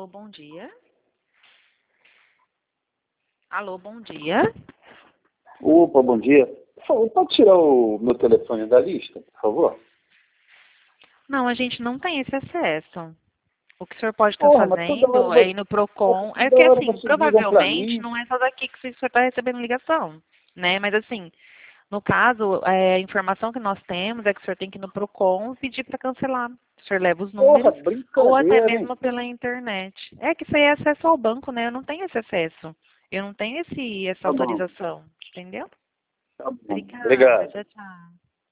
Alô, bom dia. Alô, bom dia. Opa, bom dia. Por favor, pode tirar o meu telefone da lista, por favor? Não, a gente não tem esse acesso. O que o senhor pode estar Porra, mas toda hora, fazendo é ir no Procon. É toda que, hora assim, vocês ligam pra provavelmente mim. não é só daqui que o senhor está recebendo ligação, né? Mas, assim, no caso, a informação que nós temos é que o senhor tem que ir no Procon e pedir para cancelar. O senhor leva os Porra, números ou até brincadeira, hein? mesmo pela internet. É que isso aí é acesso ao banco, né? Eu não tenho esse acesso. Eu não tenho essa Tá bom, autorização, entendeu? tá bom. Obrigada, Obrigado. tchau, tchau.